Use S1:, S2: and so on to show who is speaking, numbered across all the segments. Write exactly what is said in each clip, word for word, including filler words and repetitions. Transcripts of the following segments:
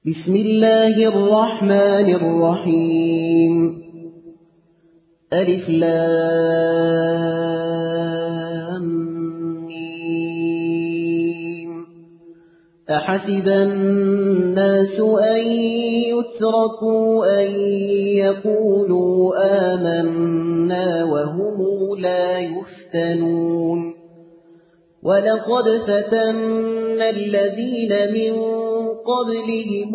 S1: بسم الله الرحمن الرحيم. ألف لام ميم. أحسب الناس أن يتركوا أن يقولوا آمنا وهم لا يفتنون. ولقد فتنا الذين من قبلهم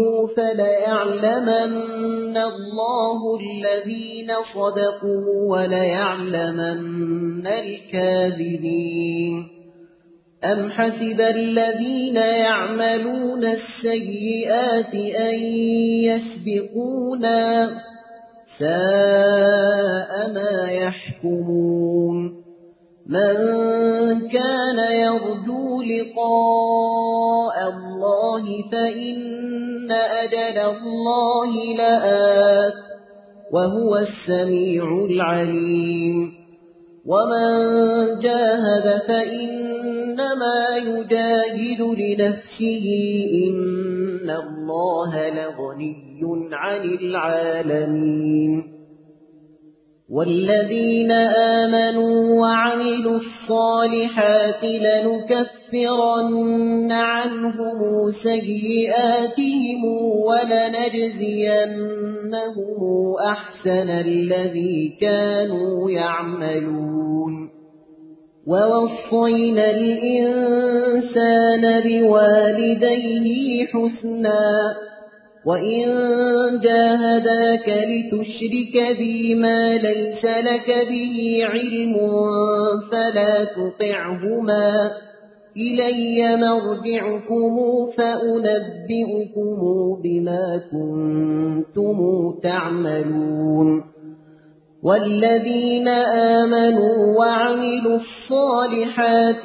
S1: فليعلمن الله الذين صدقوا وليعلمن الكاذبين. أم حسب الذين يعملون السيئات أن يسبقونا ساء ما يحكمون. من كان يرجو لقاء الله فإن أجل الله لآت وهو السميع العليم. ومن جاهد فإنما يجاهد لنفسه إن الله لغني عن العالمين. والذين آمنوا وعملوا الصالحات لنكفرن عنهم سيئاتهم ولنجزينهم أحسن الذي كانوا يعملون. ووصينا الإنسان بوالديه حسنا وإن جاهداك لتشرك بي ما ليس لك به علم فلا تطعهما إلي مرجعكم فأنبئكم بما كنتم تعملون. والذين آمنوا وعملوا الصالحات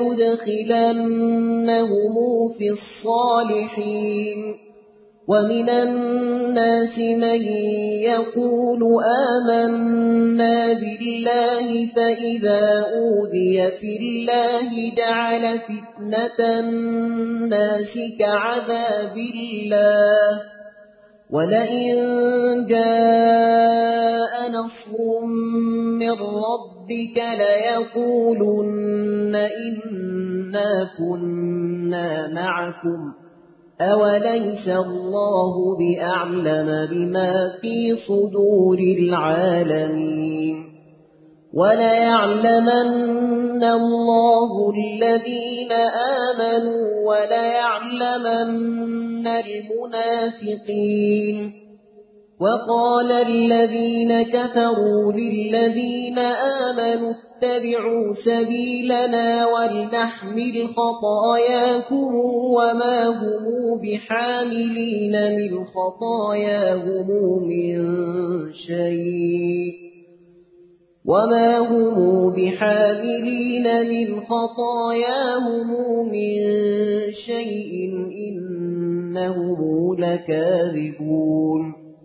S1: لندخلنهم في الصالحين. ومن الناس من يقول آمنا بالله فإذا أوذي في الله جعل فتنة الناس كعذاب الله ولئن جاء نصر من ربك ليقولن إنا كنا معكم أوليس الله بأعلم بما في صدور العالمين. وليعلمن الله الذين آمنوا وليعلمن المنافقين. وقال الذين كفروا للذين آمنوا اتبعوا سبيلنا ولنحمل خطاياكم وما هم بحاملين من خطاياهم من شيء وما هم بحاملين من خطاياهم من شيء إنهم لكاذبون.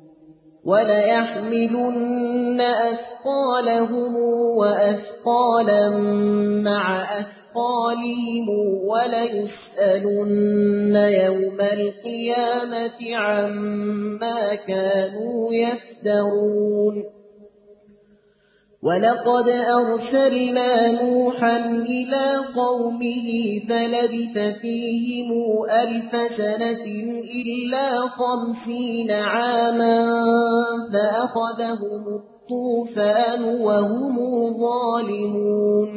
S1: وليحملن أثقالهم وأثقالا مع أثقالهم وليسألن يوم القيامة عما كانوا يفترون. ولقد أرسلنا نوحا إلى قومه فلبث فيهم ألف سنة إلا خمسين عاما فأخذهم الطوفان وهم ظالمون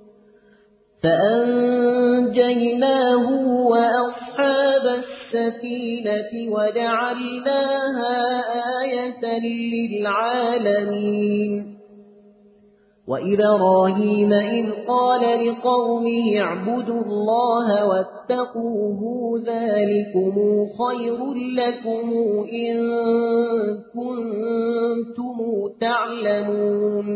S1: فأنجيناه وأصحاب السفينة وجعلناها آية للعالمين. وإبراهيم إذ قال لقومه اعبدوا الله واتقوه ذلكم خير لكم إن كنتم تعلمون.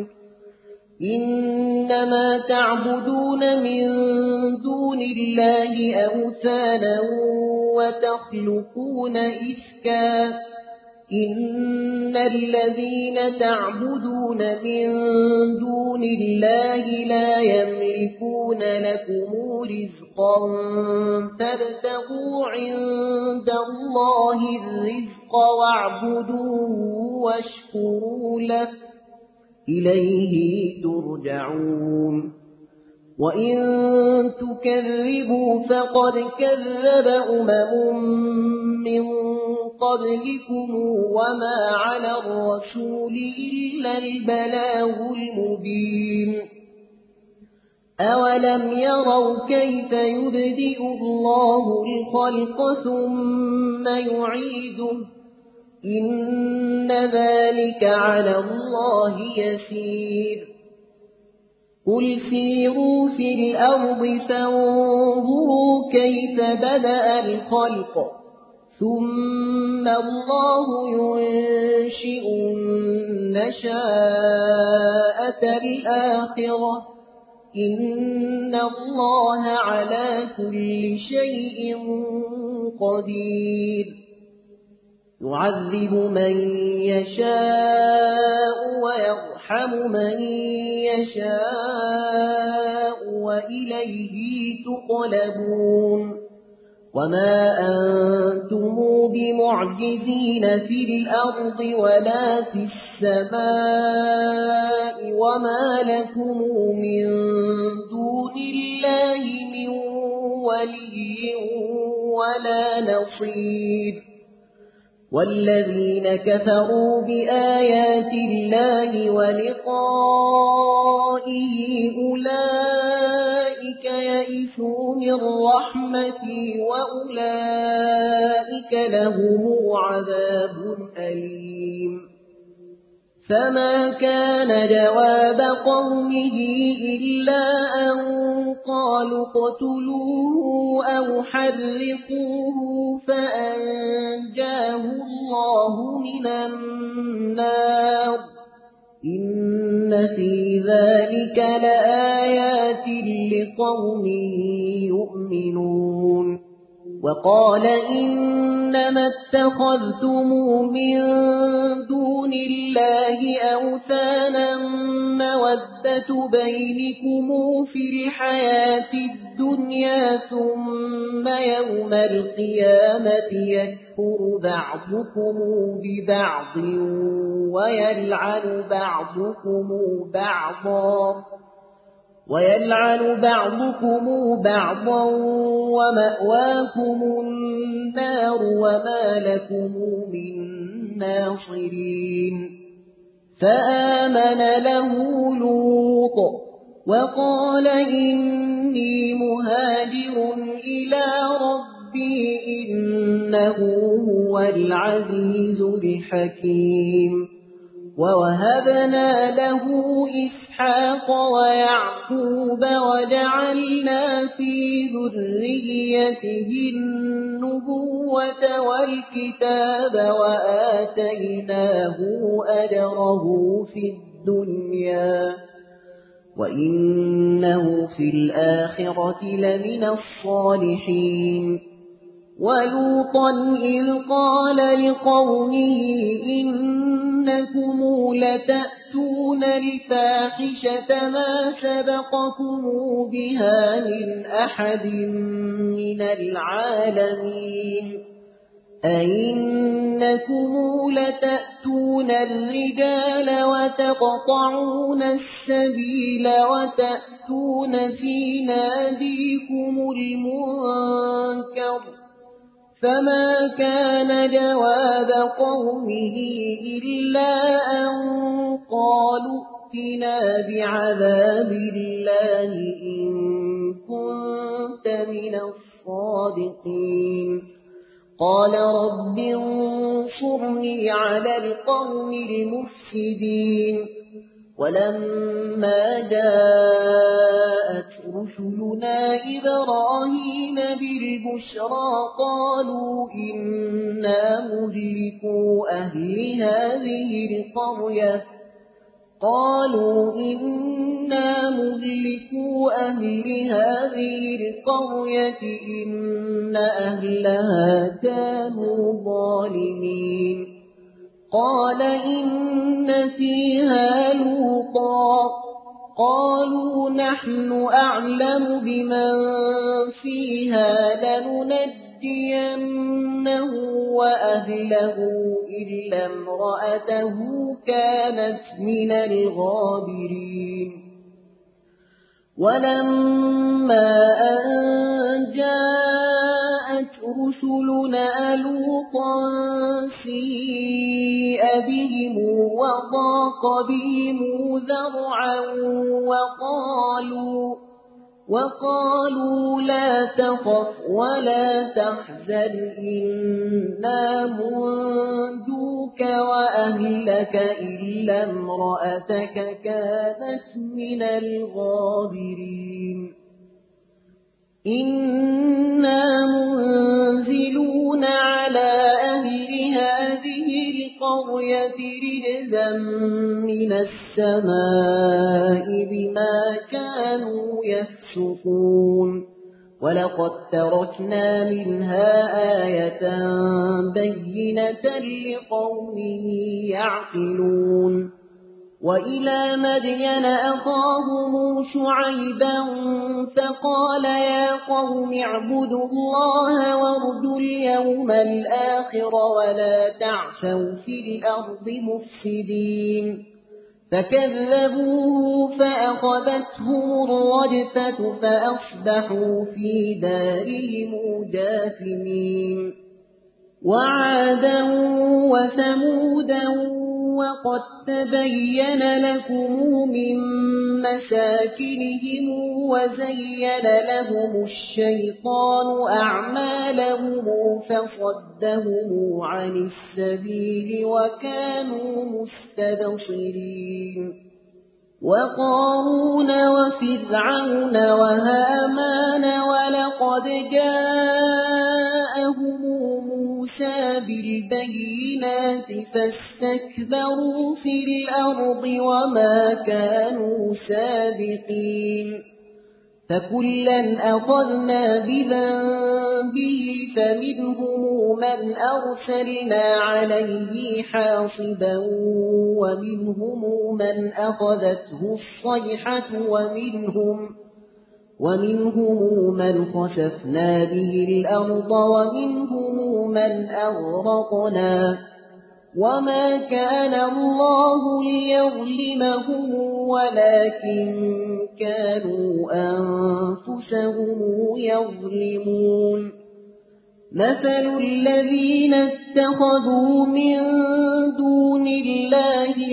S1: إنما تعبدون من دون الله أوثانا وتخلقون إفكا إن الذين تعبدون من دون الله لا يملكون لكم رزقا فابتغوا عند الله الرزق واعبدوه واشكروا له إليه ترجعون وإن تكذبوا فقد كذب أمم من قبلكم وما على الرسول إلا البلاغ المبين أولم يروا كيف يبدئ الله الخلق ثم يعيده إن ذلك على الله يسير قل سيروا في الأرض فانظروا كيف بدأ الخلق ثم الله ينشئ النشاءة الآخرة إن الله على كل شيء قدير يعذب من يشاء ويرحم من يشاء وإليه تقلبون وما أنتم بمعجزين في الأرض ولا في السماء وما لكم من دون الله من ولي ولا نصير والذين كفروا بآيات الله ولقائه أولئك يئسوا من رحمتي وأولئك لهم عذاب أليم فما كان جواب قومه إلا أن قالوا اقتلوه أو حرقوه فأنجاه الله من النار إن في ذلك لآيات لقوم يؤمنون وقال إنما اتخذتم من دون الله أوثانا مودة بينكم في الحياة الدنيا ثم يوم القيامة يكفر بعضكم ببعض ويلعن بعضكم بعضا ويلعن بعضكم بعضا ومأواكم النار وما لكم من ناصرين فآمن له لوط وقال إني مهاجر إلى ربي إنه هو العزيز الحكيم ووهبنا له إسحاق ويعقوب وجعلنا في ذريته النبوة والكتاب وآتيناه أجره في الدنيا وإنه في الآخرة لمن الصالحين ولوطا إذ قال لقومه إنكم لتأتون الفاحشة ما سبقكم بها من أحد من العالمين أئنكم لتأتون الرجال وتقطعون السبيل وتأتون في ناديكم المنكر فما كان جواب قومه إلا أن قالوا ائتنا بعذاب الله إن كنت من الصادقين قال رب انصرني على القوم المفسدين ولما جاءت رسلنا إبراهيم بالبشرى قالوا إنا مهلكوا أهل هذه القرية قالوا إنا مهلكوا أهل هذه القرية إن أهلها كانوا ظالمين قال إن فيها لوطا قالوا نحن أعلم بمن فيها لننجينه وأهله إلا امرأته كانت من الغابرين ولما أن جاءت رسلنا لوطا سيء بهم وضاق بهم ذرعا وقالوا, وقالوا لا تخف ولا تحزن إنا منجوك وأهلك إلا امرأتك كانت من الغابرين إنا منزلون على أهل هذه القرية رجزا من السماء بما كانوا يفسقون ولقد تركنا منها آية بينة لقوم يعقلون وإلى مدين أخاهم شعيبا فقال يا قوم اعبدوا الله وارجوا اليوم الآخر ولا تعثوا في الأرض مفسدين فكذبوه فأخذتهم الرجفة فأصبحوا في دارهم جاثمين وعادا وثمودا وقد تبين لكم من مساكنهم وزين لهم الشيطان أعمالهم فصدهم عن السبيل وكانوا مستبصرين وقارون وفرعون وهامان ولقد جاءهم موسى بالبينات فاستكبروا في الأرض وما كانوا سابقين فكلا أخذنا بذنبه فمنهم من أرسلنا عليه حاصبا ومنهم من أخذته الصيحة ومنهم ومنهم من خسفنا به الأرض ومنهم من أغرقنا وما كان الله ليظلمهم ولكن كانوا أنفسهم يظلمون مثل الذين اتخذوا من دون الله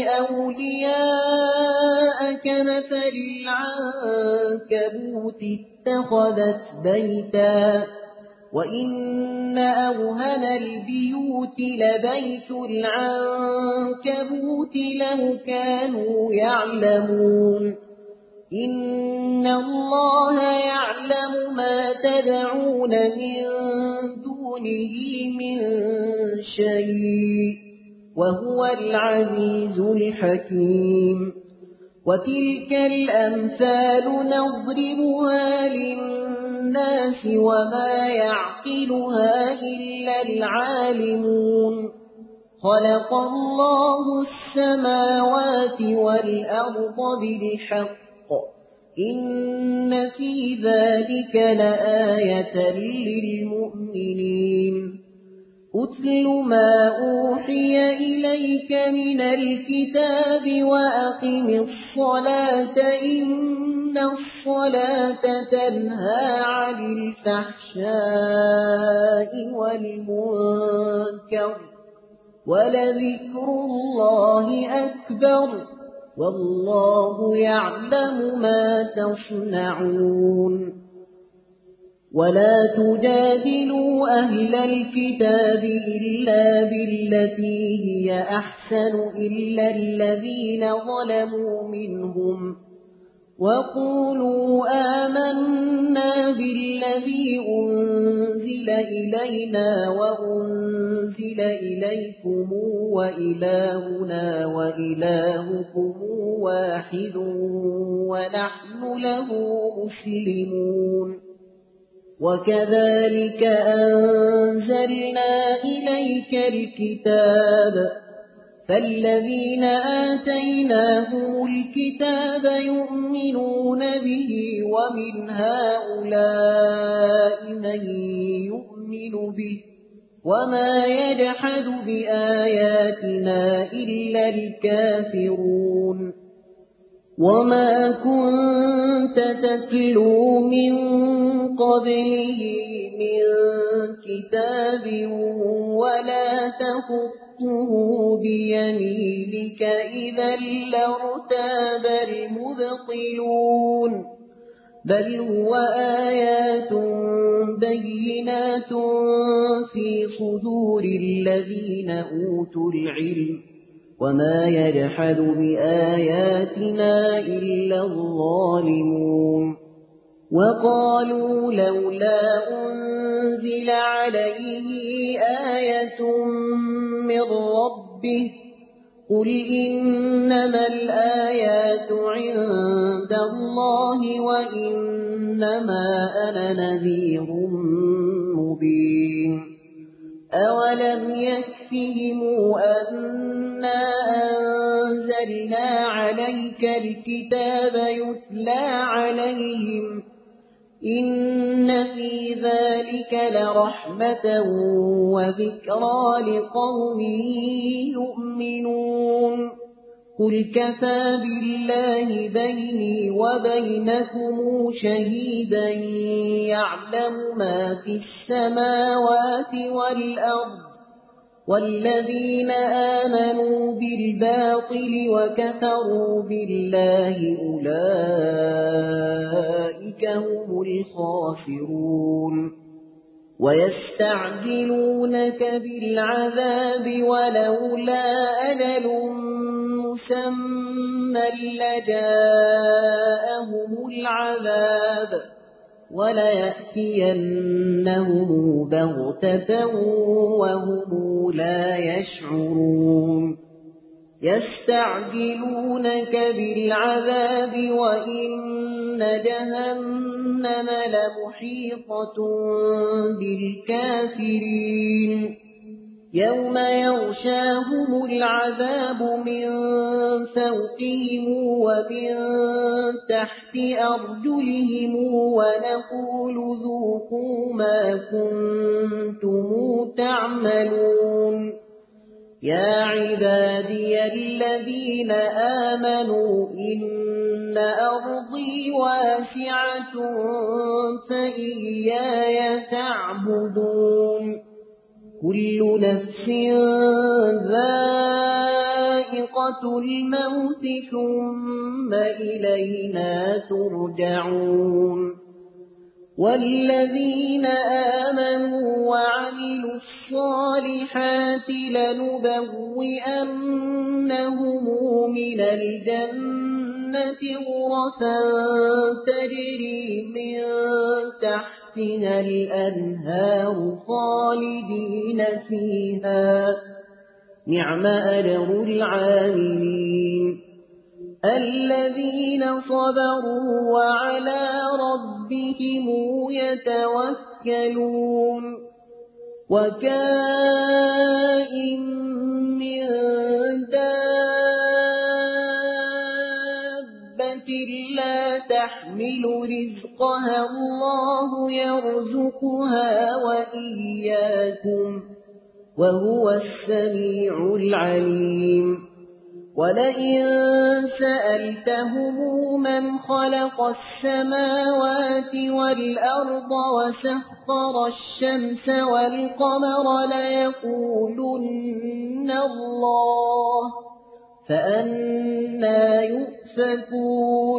S1: أولياء كمثل العنكبوت اتخذت بيتا وإن أوهن البيوت لبيت العنكبوت لو كانوا يعلمون إن الله يعلم ما تدعون من دونه من شيء وهو العزيز الحكيم وتلك الأمثال نضربها للناس وما يعقلها إلا العالمون خلق الله السماوات والأرض بالحق إن في ذلك لآية للمؤمنين أتل ما أوحي إليك من الكتاب وأقم الصلاة إن الصلاة تنهى عن الفحشاء والمنكر ولذكر الله أكبر والله يعلم ما تصنعون ولا تجادلوا أهل الكتاب إلا بالتي هي أحسن إلا الذين ظلموا منهم وقولوا آمنا بالذي أنزل إلينا وأنزل إليكم وإلهنا وإلهكم واحد ونحن له مسلمون وكذلك أنزلنا إليك الكتاب فالذين آتيناهم الكتاب يؤمنون به ومن هؤلاء من يؤمن به وما يجحد بآياتنا إلا الكافرون وما كنت تتلو من قبله من كتاب ولا تخطه بيمينك إذا لارتاب المبطلون بل هو آيات بينات في صدور الذين أوتوا العلم وما يجحد بآياتنا إلا الظالمون وقالوا لولا أنزل عليه آية من ربه قل إنما الآيات عند الله وإنما أنا نذير مبين أولم يكفهم أنا أنزلنا عليك الكتاب يتلى عليهم إن في ذلك لرحمة وذكرى لقوم يؤمنون قل كفى بالله بيني وبينكم شهيدا يعلم ما في السماوات والأرض والذين آمنوا بالباطل وكفروا بالله أولئك هم الخاسرون ويستعجلونك بالعذاب ولولا أجل مسمى لجاءهم العذاب وليأتينهم بغتة وهم لا يشعرون يستعجلونك بالعذاب وإن جهنم لمحيطة بالكافرين يوم يغشاهم العذاب من فوقهم ومن تحت أرجلهم ونقول ذوقوا ما كنتم تعملون يا عبادي الذين آمنوا إن أرضي واسعة فإياي تعبدون كل نفس ذائقة الموت ثم إلينا ترجعون والذين آمنوا وعملوا الصالحات لنبوئنهم من الجنة غرفا تجري من تحتها الأنهار خالدين فيها نعم أجر العاملين الذين صبروا وعلى ربهم يتوكلون وكائن من دابة لا تحمل رزقها الله يرزقها وإياكم وهو السميع العليم ولئن سألتهم من خلق السماوات والأرض وسخر الشمس والقمر ليقولن الله فأنى يؤفكون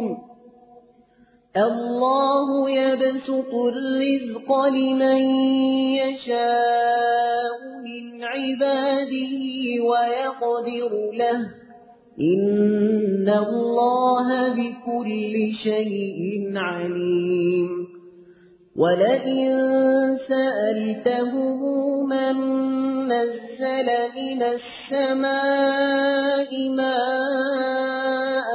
S1: الله يبسط الرزق لمن يشاء من عباده ويقدر له إن الله بكل شيء عليم ولئن سألتهم من نزل من السماء ماء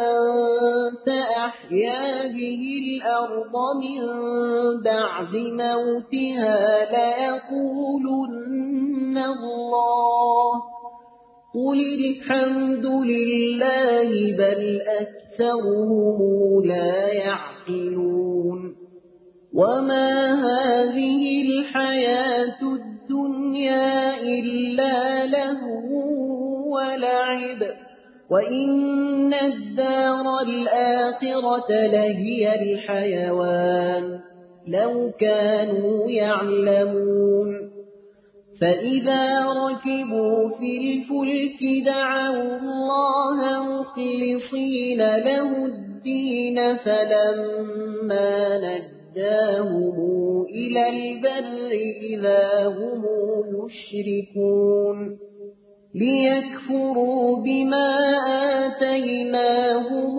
S1: فأحيا به الأرض من بعد موتها ليقولن الله قل الحمد لله بل أكثرهم لا يعقلون وما هذه الحياة الدنيا إلا لهو ولعب وإن الدار الآخرة لهي الحيوان لو كانوا يعلمون فإذا ركبوا في الفلك دعوا الله مخلصين له الدين فلما نجاهم إلى البر إذا هم يشركون ليكفروا بما آتيناهم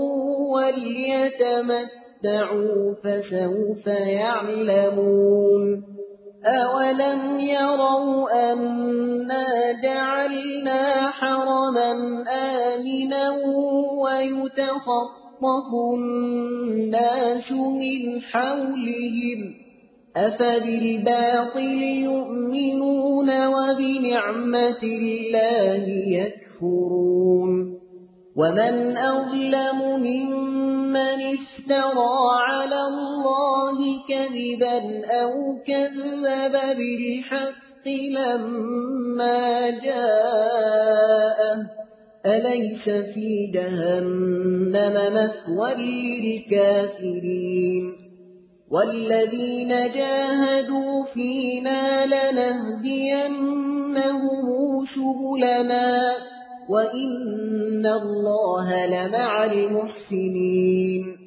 S1: وليتمتعوا فسوف يعلمون أولم يروا أنا جعلنا حرما آمنا ويتخطف الناس من حولهم أفبالباطل يؤمنون وبنعمة الله يكفرون ومن أظلم ممن افترى على الله كذبا أو كذب بالحق لما جاءه أليس في جهنم مثوى للكافرين والذين جاهدوا فينا لنهدينهم سبلنا وإن الله لمع المحسنين